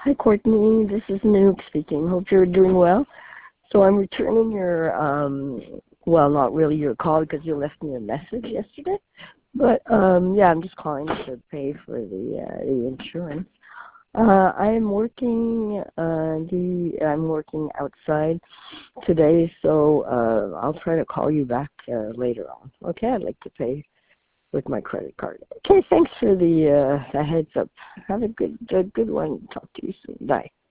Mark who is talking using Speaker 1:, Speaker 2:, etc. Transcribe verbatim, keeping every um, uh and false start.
Speaker 1: Hi, Courtney. This is Nanook speaking. Hope you're doing well. So I'm returning your, um, well, not really your call because you left me a message yesterday. But, um, yeah, I'm just calling to pay for the, uh, the insurance. Uh, I am working, uh, the, I'm working outside today, so uh, I'll try to call you back uh, later on. Okay, I'd like to pay with my credit card. Okay, thanks for the, uh, the heads up. Have a good, a good one. Talk to you soon. Bye.